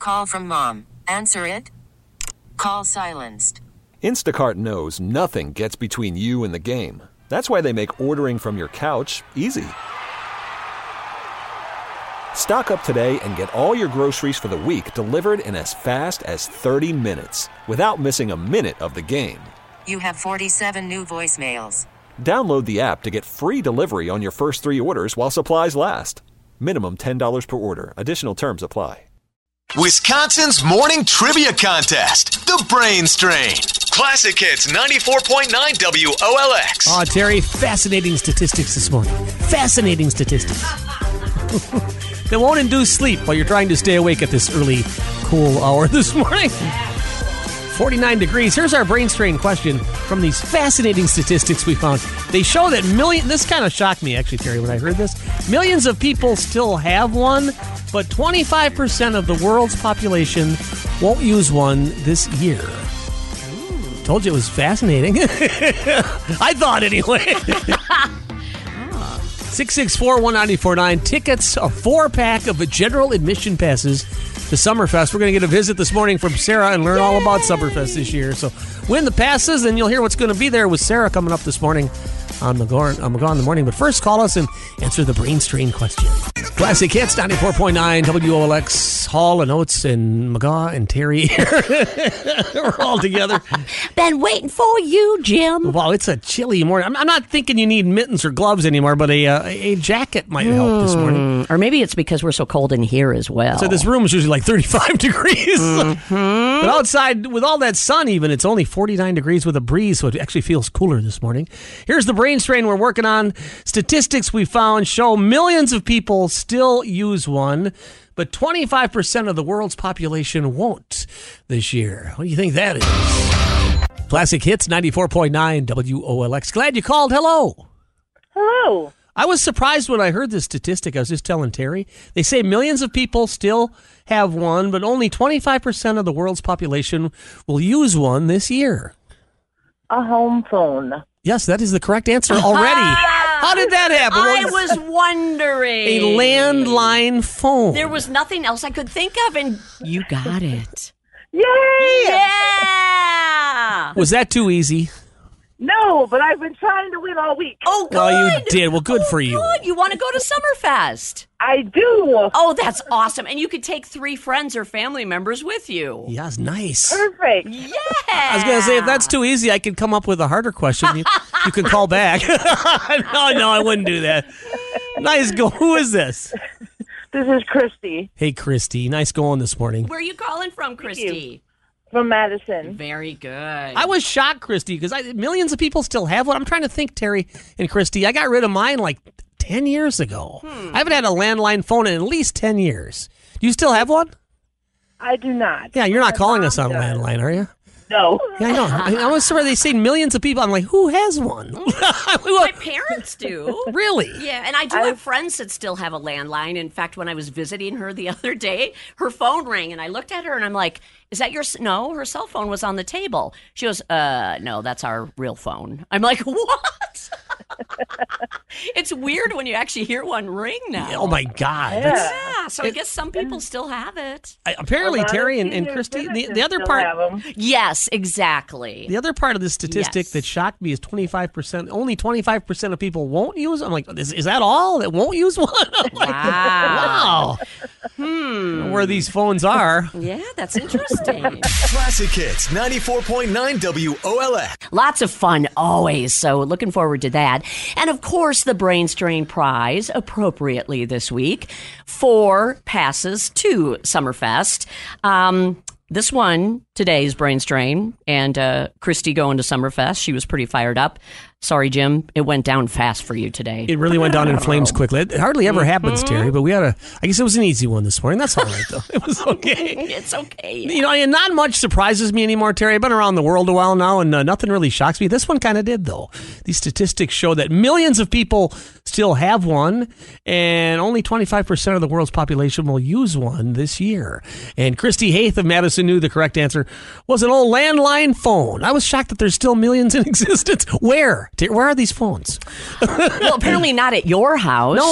call from mom. Answer it. Call silenced. Instacart knows nothing gets between you and the game. That's why they make ordering from your couch easy. Stock up today and get all your groceries for the week delivered in as fast as 30 minutes without missing a minute of the game. You have 47 new voicemails. Download the app to get free delivery on your first 3 orders while supplies last. Minimum $10 per order. Additional terms apply. Wisconsin's morning trivia contest, The Brain Strain. Classic Hits 94.9 WOLX. Oh, Terry, fascinating statistics this morning. Fascinating statistics. That won't induce sleep while you're trying to stay awake at this early, cool hour this morning. 49 degrees. Here's our brain strain question from these fascinating statistics we found. They show that this kind of shocked me, actually, Terry, when I heard this. Millions of people still have one, but 25% of the world's population won't use one this year. Told you it was fascinating. I thought anyway. 664-1949. Tickets, a 4-pack of general admission passes to Summerfest. We're going to get a visit this morning from Sarah and learn all about Summerfest this year. So win the passes, and you'll hear what's going to be there with Sarah coming up this morning on McGaw in the morning. But first, call us and answer the brain strain question. Classic Hits, 94.9 WOLX. Hall and Oates and McGaw and Terry. We're all together. Been waiting for you, Jim. Wow, it's a chilly morning. I'm not thinking you need mittens or gloves anymore, but a jacket might help this morning. Or maybe it's because we're so cold in here as well. So this room is usually like 35 degrees. But outside, with all that sun even, it's only 49 degrees with a breeze, so it actually feels cooler this morning. Here's the brain strain we're working on. Statistics we found show millions of people still use one, but 25% of the world's population won't this year. What do you think that is? Classic Hits, 94.9 WOLX. Glad you called. Hello. Hello. I was surprised when I heard this statistic. I was just telling Terry. They say millions of people still have one, but only 25% of the world's population will use one this year. A home phone. Yes, that is the correct answer already. How did that happen? I was wondering. A landline phone. There was nothing else I could think of, and you got it. Yay! Yeah! Was that too easy? No, but I've been trying to win all week. Oh, good. Well, you did. Well, good for you. Good. You want to go to Summerfest? I do. Oh, that's awesome. And you could take 3 friends or family members with you. Yes, nice. Perfect. Yeah. I was going to say, if that's too easy, I could come up with a harder question. You can call back. No, I wouldn't do that. Nice go. Who is this? This is Christy. Hey, Christy. Nice going this morning. Where are you calling from, Christy? From Madison. Very good. I was shocked, Christy, because millions of people still have one. I'm trying to think, Terry and Christy. I got rid of mine like 10 years ago. I haven't had a landline phone in at least 10 years. Do you still have one? I do not. Yeah, you're not calling us on landline, are you? No. Yeah, I know. I was surprised they say millions of people. I'm like, who has one? My parents do. Really? Yeah, and I do have friends that still have a landline. In fact, when I was visiting her the other day, her phone rang, and I looked at her, and I'm like, is that your... No, her cell phone was on the table. She goes, no, that's our real phone. I'm like, what? It's weird when you actually hear one ring now. Oh, my God. Yeah, so I guess some people still have it. Apparently, Terry and Christy, the other part... Yes, exactly. The other part of this statistic that shocked me is 25%. Only 25% of people won't use them. I'm like, is that all that won't use one? I'm like, wow. Where these phones are. Yeah, that's interesting. Classic Hits 94.9 WOLX. Lots of fun always, so looking forward to that. And of course, the Brain Strain prize, appropriately this week, 4 passes to Summerfest. This one, today's Brain Strain, and Christy going to Summerfest. She was pretty fired up. Sorry, Jim, it went down fast for you today. It really went down in flames quickly. It hardly ever happens, Terry, but I guess it was an easy one this morning. That's all right, though. It was okay. It's okay. You know, and not much surprises me anymore, Terry. I've been around the world a while now, and nothing really shocks me. This one kind of did, though. These statistics show that millions of people still have one, and only 25% of the world's population will use one this year. And Christy Haith of Madison knew the correct answer was an old landline phone. I was shocked that there's still millions in existence. Where are these phones? Well, apparently not at your house. No.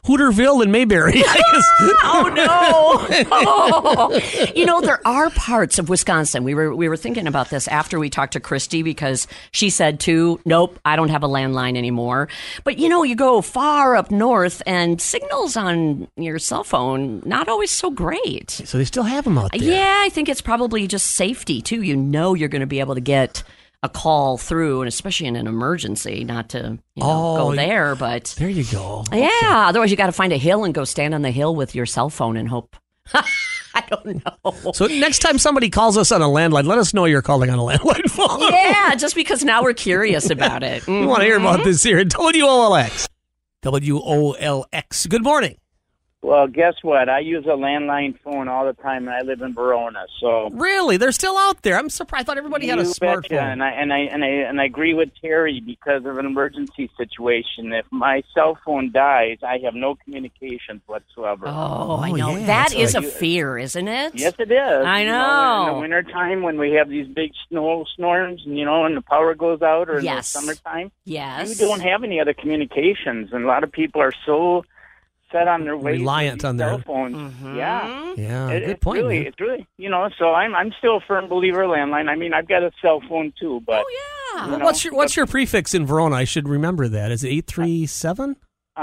Hooterville and Mayberry. I guess. Oh no! Oh. You know, there are parts of Wisconsin. We were thinking about this after we talked to Christy because she said too, nope, I don't have a landline anymore. But you know, you go far up north and signals on your cell phone not always so great. So they still have them out there. Yeah, I think it's probably just safety too. You know, you're going to be able to get a call through, and especially in an emergency, not to go there. But there you go. Yeah, otherwise you got to find a hill and go stand on the hill with your cell phone and hope. I don't know. So next time somebody calls us on a landline, let us know you're calling on a landline phone. Yeah, just because now we're curious about it. We want to hear about this here at WOLX. WOLX. Good morning. Well, guess what? I use a landline phone all the time, and I live in Verona. So really, they're still out there. I'm surprised. I thought everybody had a smartphone. Betcha. And I agree with Terry because of an emergency situation. If my cell phone dies, I have no communications whatsoever. Oh, I know. Yeah, that is a fear, isn't it? Yes, it is. I know. In the wintertime when we have these big snowstorms, and and the power goes out, or in the summertime, you don't have any other communications, and a lot of people are so set on their ways, reliant on cell their phones. Mm-hmm. Yeah, good point. It's really, so I'm still a firm believer of landline. I mean, I've got a cell phone too, but what's your prefix in Verona? I should remember that. Is it 837?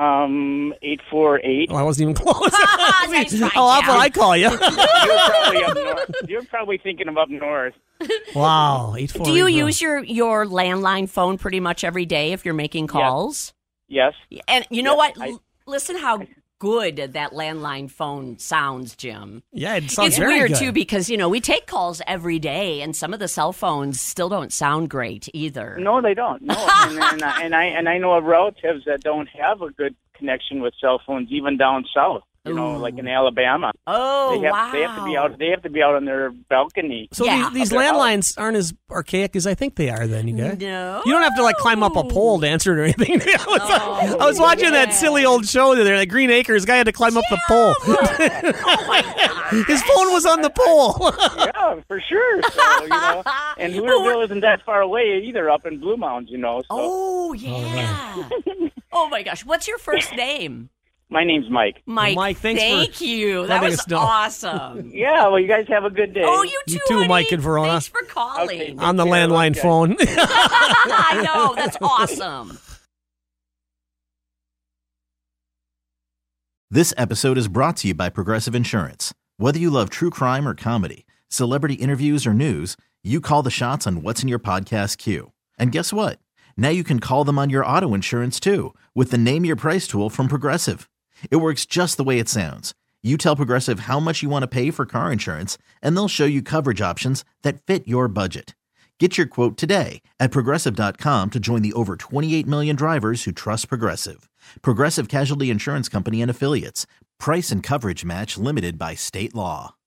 848. Oh, I wasn't even close. Nice try, how often I call you? You're probably up north. You're probably thinking of up north. Wow, 848. Do you use your landline phone pretty much every day if you're making calls? Yes. And you know what? Listen how good that landline phone sounds, Jim. Yeah, it sounds It's very weird, good. too, because, we take calls every day, and some of the cell phones still don't sound great either. No, they don't. No, and I know of relatives that don't have a good connection with cell phones, even down south. Like in Alabama. Oh, wow! They have to be out. They have to be out on their balcony. So these landlines aren't as archaic as I think they are. Then you guys, no, you don't have to climb up a pole to answer it or anything. I was watching that silly old show there, like Green Acres. Guy had to climb up the pole. Oh my God! His phone was on the pole. Yeah, for sure. So, and Hooterville isn't that far away either, up in Blue Mounds. So. Oh yeah. Oh my gosh! What's your first name? My name's Mike. Mike, thank you. That was awesome. Yeah, well, you guys have a good day. Oh, you too, honey. Mike in Verona. Thanks for calling. Okay, on the landline phone. I know. That's awesome. This episode is brought to you by Progressive Insurance. Whether you love true crime or comedy, celebrity interviews or news, you call the shots on what's in your podcast queue. And guess what? Now you can call them on your auto insurance too with the Name Your Price tool from Progressive. It works just the way it sounds. You tell Progressive how much you want to pay for car insurance, and they'll show you coverage options that fit your budget. Get your quote today at Progressive.com to join the over 28 million drivers who trust Progressive. Progressive Casualty Insurance Company and Affiliates. Price and coverage match limited by state law.